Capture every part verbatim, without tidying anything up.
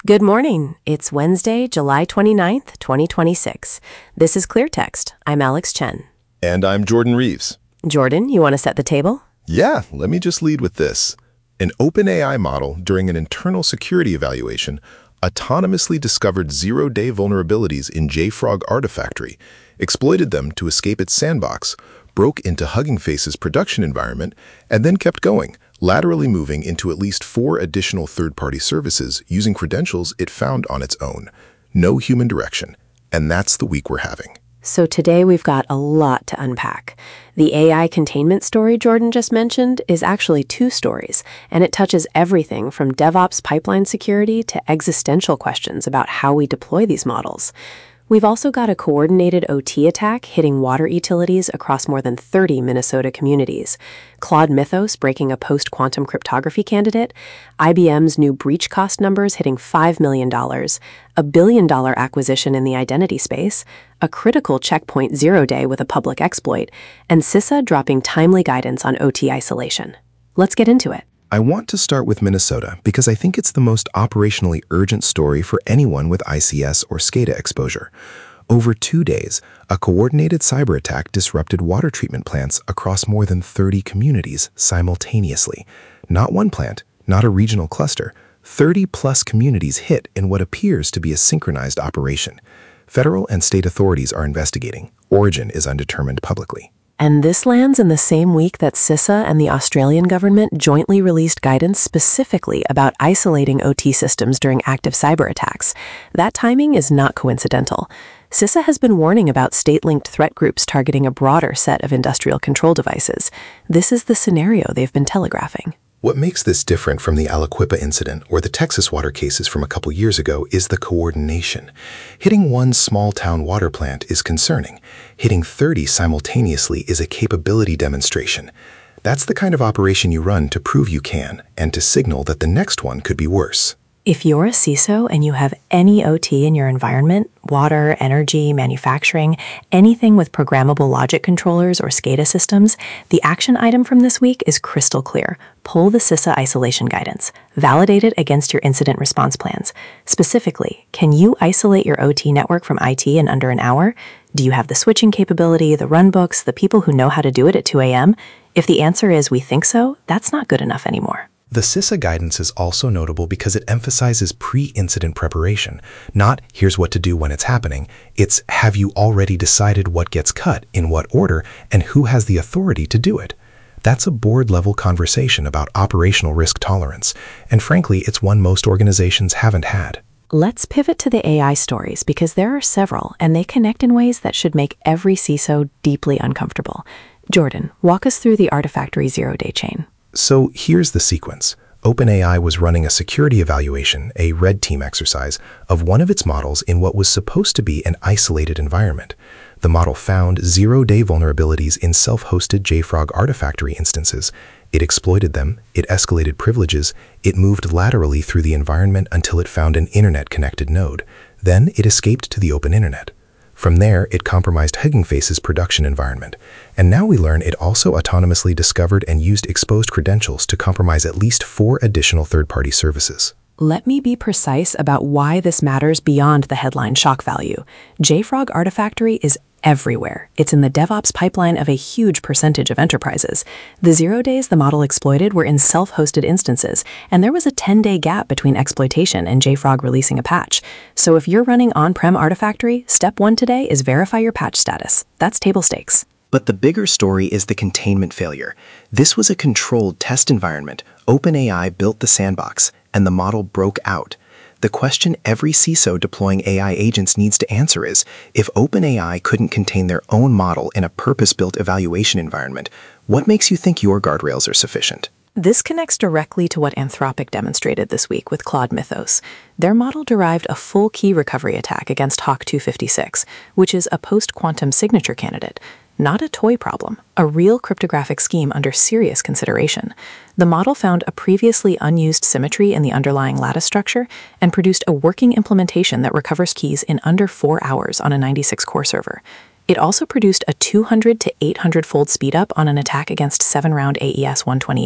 Good morning. It's Wednesday, July twenty-ninth, twenty twenty-six. This is Clear Text. I'm Alex Chen. And I'm Jordan Reeves. Jordan, you want to set the table? Yeah, let me just lead with this. An OpenAI model during an internal security evaluation autonomously discovered zero-day vulnerabilities in JFrog Artifactory, exploited them to escape its sandbox, broke into Hugging Face's production environment, and then kept going, laterally moving into at least four additional third-party services using credentials it found on its own. No human direction. And that's the week we're having. So today we've got a lot to unpack. The A I containment story Jordan just mentioned is actually two stories, and it touches everything from DevOps pipeline security to existential questions about how we deploy these models. We've also got a coordinated O T attack hitting water utilities across more than thirty Minnesota communities, Claude Mythos breaking a post-quantum cryptography candidate, I B M's new breach cost numbers hitting five million dollars, a billion-dollar acquisition in the identity space, a critical checkpoint zero day with a public exploit, and CISA dropping timely guidance on O T isolation. Let's get into it. I want to start with Minnesota because I think it's the most operationally urgent story for anyone with I C S or SCADA exposure. Over two days, a coordinated cyber attack disrupted water treatment plants across more than thirty communities simultaneously. Not one plant, not a regional cluster, thirty plus communities hit in what appears to be a synchronized operation. Federal and state authorities are investigating. Origin is undetermined publicly. And this lands in the same week that CISA and the Australian government jointly released guidance specifically about isolating O T systems during active cyber attacks. That timing is not coincidental. CISA has been warning about state-linked threat groups targeting a broader set of industrial control devices. This is the scenario they've been telegraphing. What makes this different from the Aliquippa incident or the Texas water cases from a couple years ago is the coordination. Hitting one small-town water plant is concerning. Hitting thirty simultaneously is a capability demonstration. That's the kind of operation you run to prove you can and to signal that the next one could be worse. If you're a C I S O and you have any O T in your environment, water, energy, manufacturing, anything with programmable logic controllers or SCADA systems, the action item from this week is crystal clear. Pull the CISA isolation guidance. Validate it against your incident response plans. Specifically, can you isolate your O T network from I T in under an hour? Do you have the switching capability, the runbooks, the people who know how to do it at two A M? If the answer is we think so, that's not good enough anymore. The CISA guidance is also notable because it emphasizes pre-incident preparation, not here's what to do when it's happening. It's have you already decided what gets cut, in what order, and who has the authority to do it. That's a board-level conversation about operational risk tolerance, and frankly, it's one most organizations haven't had. Let's pivot to the A I stories because there are several, and they connect in ways that should make every C I S O deeply uncomfortable. Jordan, walk us through the Artifactory zero-day chain. So here's the sequence. OpenAI was running a security evaluation, a red team exercise, of one of its models in what was supposed to be an isolated environment. The model found zero-day vulnerabilities in self-hosted JFrog Artifactory instances. It exploited them, it escalated privileges, it moved laterally through the environment until it found an internet-connected node. Then it escaped to the open internet. From there, it compromised Hugging Face's production environment. And now we learn it also autonomously discovered and used exposed credentials to compromise at least four additional third-party services. Let me be precise about why this matters beyond the headline shock value. JFrog Artifactory is everywhere. It's in the DevOps pipeline of a huge percentage of enterprises. The zero days the model exploited were in self-hosted instances, and there was a ten-day gap between exploitation and JFrog releasing a patch. So if you're running on-prem Artifactory, step one today is verify your patch status. That's table stakes. But the bigger story is the containment failure. This was a controlled test environment. OpenAI built the sandbox, and the model broke out. The question every C I S O deploying A I agents needs to answer is, if OpenAI couldn't contain their own model in a purpose-built evaluation environment, what makes you think your guardrails are sufficient? This connects directly to what Anthropic demonstrated this week with Claude Mythos. Their model derived a full key recovery attack against H A W K two fifty-six, which is a post-quantum signature candidate. Not a toy problem, a real cryptographic scheme under serious consideration. The model found a previously unused symmetry in the underlying lattice structure and produced a working implementation that recovers keys in under four hours on a ninety-six core server. It also produced a two hundred to eight hundred fold speedup on an attack against seven round A E S one twenty-eight.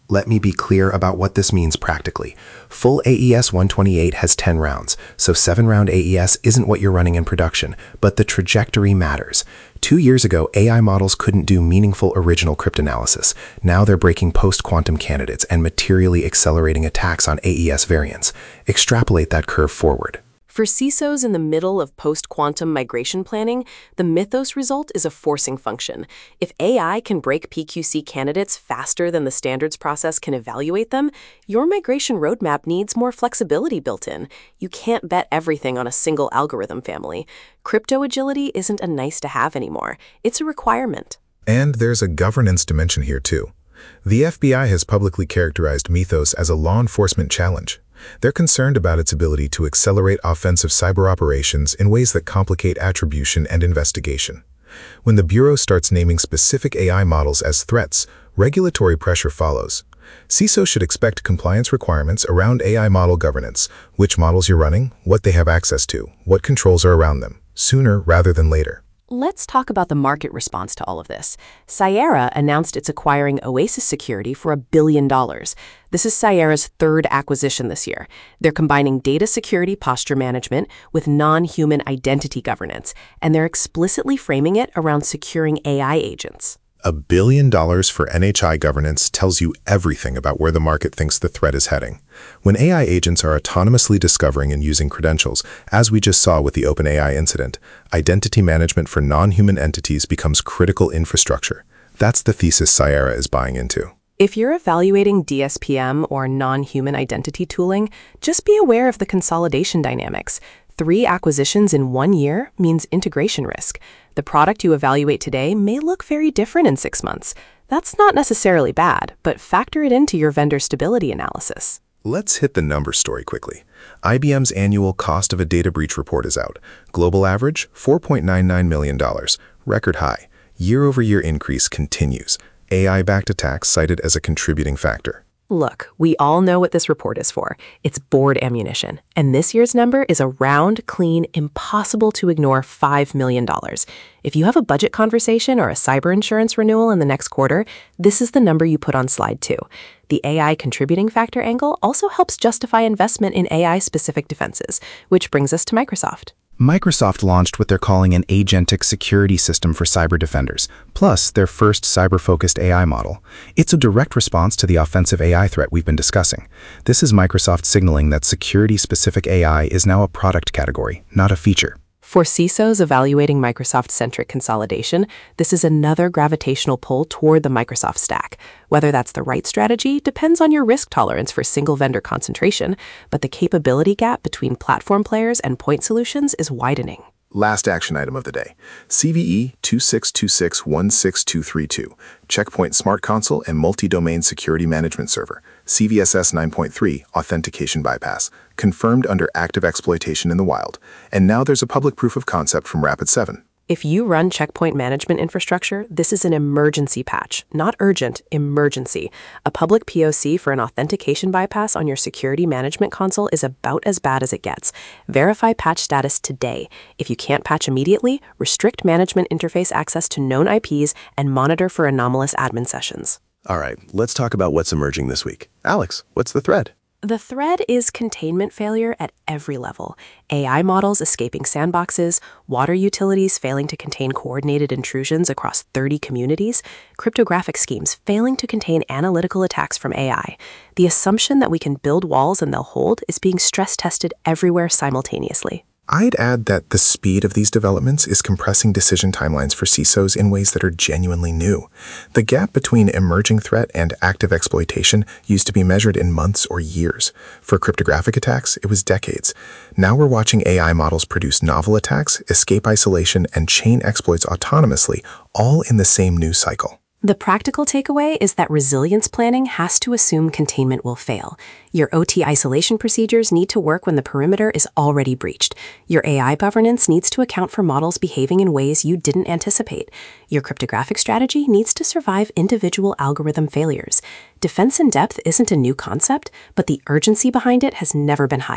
Let me be clear about what this means practically. Full A E S one twenty-eight has ten rounds, so seven round A E S isn't what you're running in production, but the trajectory matters. Two years ago, A I models couldn't do meaningful original cryptanalysis. Now they're breaking post-quantum candidates and materially accelerating attacks on A E S variants. Extrapolate that curve forward. For C I S Os in the middle of post-quantum migration planning, the Mythos result is a forcing function. If A I can break P Q C candidates faster than the standards process can evaluate them, your migration roadmap needs more flexibility built in. You can't bet everything on a single algorithm family. Crypto agility isn't a nice-to-have anymore. It's a requirement. And there's a governance dimension here, too. The F B I has publicly characterized Mythos as a law enforcement challenge. They're concerned about its ability to accelerate offensive cyber operations in ways that complicate attribution and investigation. When the Bureau starts naming specific A I models as threats, regulatory pressure follows. C I S O should expect compliance requirements around A I model governance, which models you're running, what they have access to, what controls are around them, sooner rather than later. Let's talk about the market response to all of this. Cyera announced it's acquiring Oasis Security for a billion dollars. This is Cyera's third acquisition this year. They're combining data security posture management with non-human identity governance, and they're explicitly framing it around securing A I agents. A billion dollars for N H I governance tells you everything about where the market thinks the threat is heading. When A I agents are autonomously discovering and using credentials, as we just saw with the OpenAI incident, identity management for non-human entities becomes critical infrastructure. That's the thesis Cyera is buying into. If you're evaluating D S P M or non-human identity tooling, just be aware of the consolidation dynamics. Three acquisitions in one year means integration risk. The product you evaluate today may look very different in six months. That's not necessarily bad, but factor it into your vendor stability analysis. Let's hit the numbers story quickly. I B M's annual cost of a data breach report is out. Global average, four point nine nine million dollars. Record high. Year-over-year increase continues. A I-backed attacks cited as a contributing factor. Look, we all know what this report is for. It's board ammunition. And this year's number is a round, clean, impossible to ignore five million dollars. If you have a budget conversation or a cyber insurance renewal in the next quarter, this is the number you put on slide two. The A I contributing factor angle also helps justify investment in A I-specific defenses, which brings us to Microsoft. Microsoft launched what they're calling an agentic security system for cyber defenders, plus their first cyber-focused A I model. It's a direct response to the offensive A I threat we've been discussing. This is Microsoft signaling that security-specific A I is now a product category, not a feature. For C I S Os evaluating Microsoft-centric consolidation, this is another gravitational pull toward the Microsoft stack. Whether that's the right strategy depends on your risk tolerance for single vendor concentration, but the capability gap between platform players and point solutions is widening. Last action item of the day, C V E two six two six one six two three two, Checkpoint Smart Console and Multi-Domain Security Management Server, C V S S nine point three, Authentication Bypass, confirmed under active exploitation in the wild, and now there's a public proof of concept from Rapid seven. If you run checkpoint management infrastructure, this is an emergency patch, not urgent, emergency. A public P O C for an authentication bypass on your security management console is about as bad as it gets. Verify patch status today. If you can't patch immediately, restrict management interface access to known I Ps and monitor for anomalous admin sessions. All right, let's talk about what's emerging this week. Alex, what's the thread? The thread is containment failure at every level. A I models escaping sandboxes, water utilities failing to contain coordinated intrusions across thirty communities, cryptographic schemes failing to contain analytical attacks from A I. The assumption that we can build walls and they'll hold is being stress-tested everywhere simultaneously. I'd add that the speed of these developments is compressing decision timelines for C I S Os in ways that are genuinely new. The gap between emerging threat and active exploitation used to be measured in months or years. For cryptographic attacks, it was decades. Now we're watching A I models produce novel attacks, escape isolation, and chain exploits autonomously, all in the same news cycle. The practical takeaway is that resilience planning has to assume containment will fail. Your O T isolation procedures need to work when the perimeter is already breached. Your A I governance needs to account for models behaving in ways you didn't anticipate. Your cryptographic strategy needs to survive individual algorithm failures. Defense in depth isn't a new concept, but the urgency behind it has never been higher.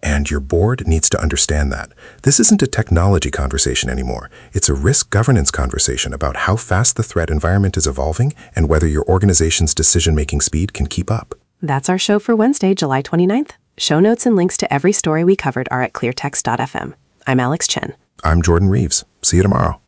And your board needs to understand that. This isn't a technology conversation anymore. It's a risk governance conversation about how fast the threat environment is evolving and whether your organization's decision-making speed can keep up. That's our show for Wednesday, July twenty-ninth. Show notes and links to every story we covered are at cleartext dot f m. I'm Alex Chen. I'm Jordan Reeves. See you tomorrow.